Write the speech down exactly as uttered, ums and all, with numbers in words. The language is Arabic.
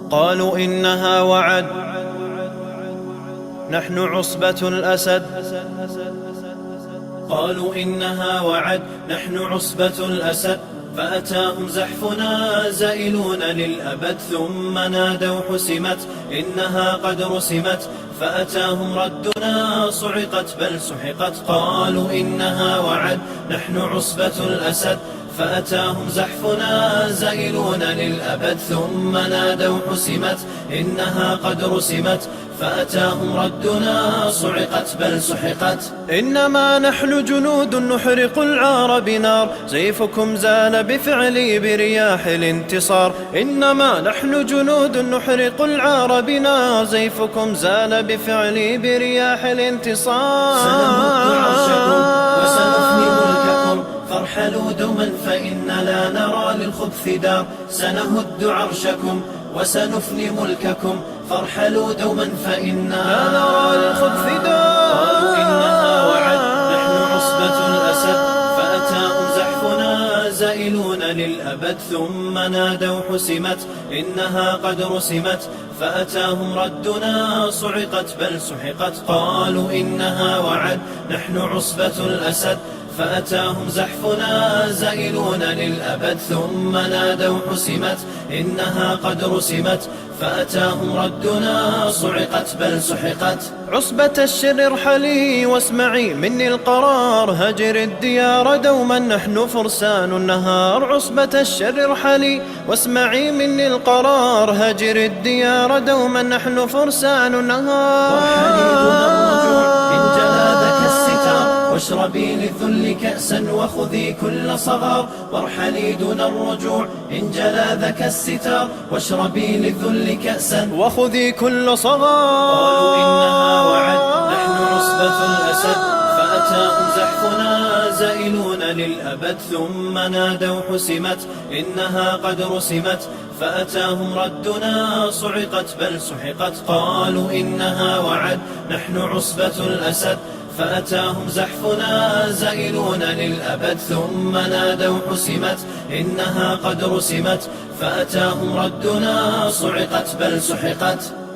قالوا إنها وعد نحن عصبة الأسد. قالوا إنها وعد نحن عصبة الأسد. فأتاهم زحفنا زائلون للأبد ثم نادوا حسمت إنها قد رسمت. فأتاهم ردنا صعقت بل سحقت. قالوا إنها وعد نحن عصبة الأسد. فأتاهم زحفنا زائلون للأبد ثم نادوا حسمت إنها قد رسمت. فأتاهم ردنا صعقت بل سحقت. إنما نحن جنود نحرق العار بنار سيفكم زال بفعلي برياح الانتصار. إنما نحن جنود نحرق العار بنار سيفكم زال بفعلي برياح الانتصار. سنمد عرشكم وسنفني ملككم فارحلوا دوما فإن لا نرى للخبث دار. سنهد عرشكم وسنفني ملككم فارحلوا دوما فإن لا نرى للخبث دار. قالوا إنها وعد نحن عصبة الأسد. فأتاهم زحفنا زائلون للأبد ثم نادوا حسمت إنها قد رسمت. فأتاهم ردنا صعقت بل سحقت. قالوا إنها وعد نحن عصبة الأسد. فأتاهم زحفنا زائلون للأبد ثم نادوا حسمت إنها قد رسمت. فأتاهم ردنا صعقت بل سحقت. عصبة الشر ارحلي واسمعي مني القرار هجر الديار دوما نحن فرسان النهار. عصبة الشر ارحلي واسمعي مني القرار هجر الديار دوما نحن فرسان النهار. وارحلي دون الرجوع إن جلادك الستار واشربي للذل كأسا وخذي كل صغار. وارحلي دون الرجوع إن جلاذك الستار واشربي للذل كأسا وخذي كل صغار. قالوا إنها وعد نحن عصبة الأسد. فأتاهم زحفنا زائلون للأبد ثم نادوا حسمت إنها قد رسمت. فأتاهم ردنا صعقت بل سحقت. قالوا إنها وعد نحن عصبة الأسد. فأتاهم زحفنا زائلون للأبد ثم نادوا حسمت إنها قد رسمت. فأتاهم ردنا صعقت بل سحقت.